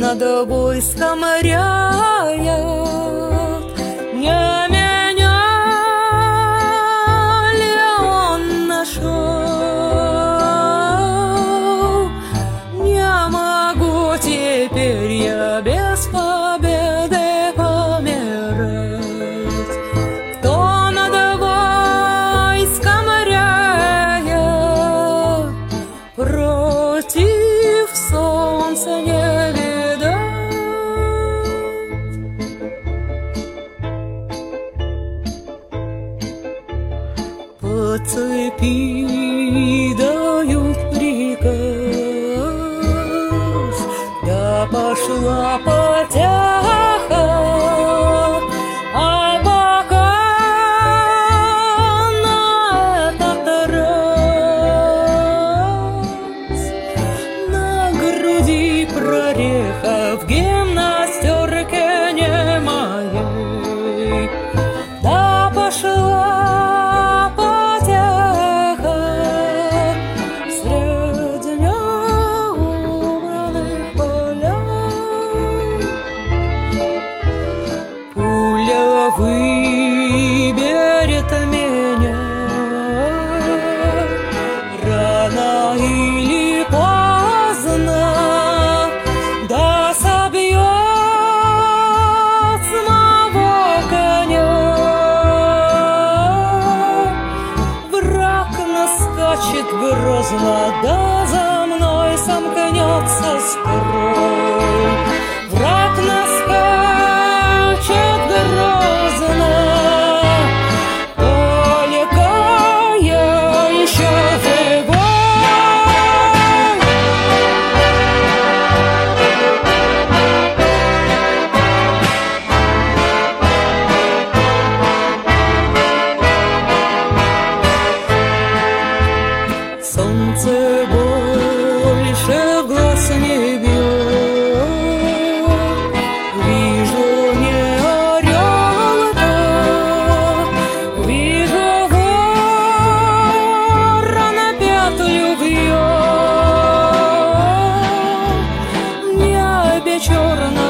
над войском ряет, не меня ли он нашел? Не могу теперь я без победы помирать. Кто над войском ряет, против солнца не по цепи дают приказ, да пошла потяга, ай пока на этот раз на груди прореха в гимнастерке не моей, да пошла выберет меня рано или поздно, да собьет с моего коня. Враг наскачет грозно, да за мной сомкнется строй. Враг наскачет грозно, только я еще живой. Солнце больше в глаз не бьет, вижу не орел-то, вижу ворона петлю вьет, в небе черно